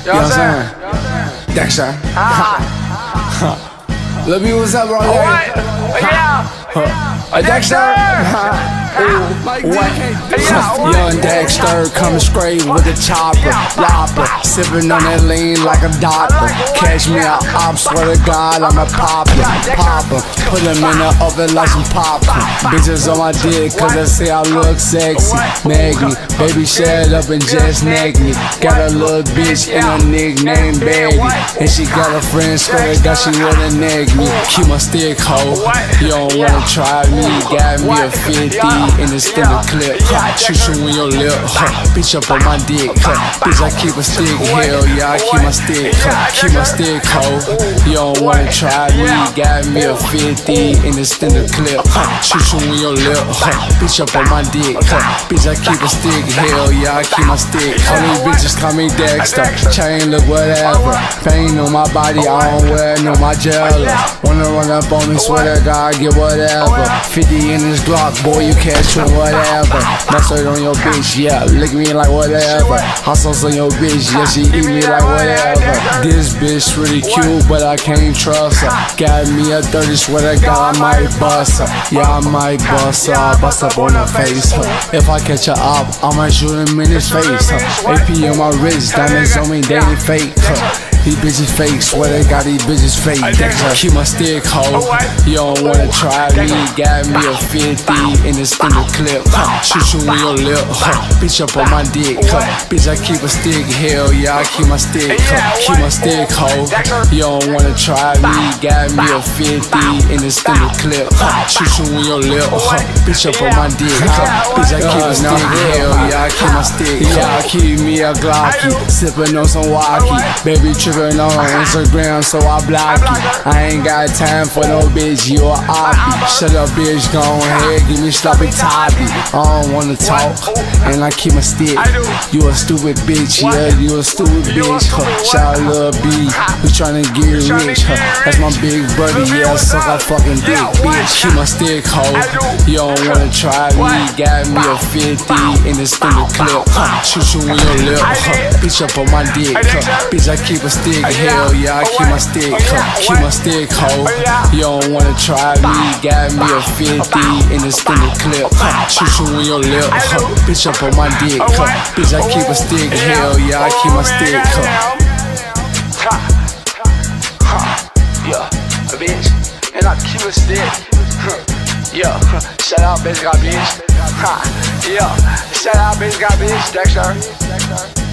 You know what I'm saying? Dexter. Lil B, what's up, bro? Dexter. Young Dexter coming straight with the chopper, lopper, sipping on that lean like a doctor. Catch me out, I swear to God, I'm a popper. Put him in the oven like some popcorn. Bitches on my dick cause they say I look sexy. Nag me, baby shut up and just nag me. Got a little bitch and a nickname Betty, and she got a friend, swear to God she wanna nag me. Keep my stick hoe, you don't wanna try me. Got me a 50 in the standard clip, shoot you in your lip, bitch up on my dick, bitch I keep a stick, hell yeah I keep my stick, keep my stick hoe, you don't wanna try me, got me a 50 in the standard clip, shoot you in your lip, bitch up on my dick, bitch I keep a stick, hell yeah I keep my stick, all these bitches call me Dexter, chain look whatever, pain on my body, I don't wear no my jello, wanna run up on me, swear to God get whatever, 50 in this Glock, boy you catch me whatever. Mustard on your bitch, yeah, lick me like whatever. Hot sauce on your bitch, yeah, she eat me like whatever. This bitch really cute, but I can't trust her. Got me a 30, swear to God, I might bust her. Yeah, I might bust her, bust up on her face. If I catch her up, I might shoot him in his face. AP on my wrist, diamonds on me, they ain't fake. These bitches fake, swear they got these bitches fake. Keep my stick hoe, you don't wanna try me. Got me a 50 in the standard clip, shoot you in your lip, bitch up on my dick, bitch I keep a stick, hell yeah I keep my stick, keep my stick hoe, you don't wanna try me. Got me a 50 in the standard clip, shoot you in your lip, bitch up on my dick, bitch I keep a stick, hell yeah I keep my stick, yeah I keep me a Glocky, sippin' on some walkie, baby trippin' on Instagram so I block you. I ain't got time for no bitch, you a oppie. Shut up bitch, go ahead, give me sloppy toppy. I don't wanna talk, and I keep my stick. You a stupid bitch, yeah, you a stupid bitch. Shout out Lil B, we tryna get rich. That's my big brother, yeah, suck a fucking dick, bitch. Keep my stick hoe, you don't wanna try me. Got me a 50 in the standard clip, shoot you in your lip, bitch up on my dick, bitch I keep a stick, hell yeah I keep my stick, keep my stick hoe, you don't wanna try me. Got me a 50 in the standard clip, shoot you in your lip, bitch up on my dick, bitch I keep a stick, hell yeah I keep my stick. Yeah, a bitch, and I keep a stick. Yeah, shout out bitch got bitch. Yeah, shout out bitch got bitch, Dexter.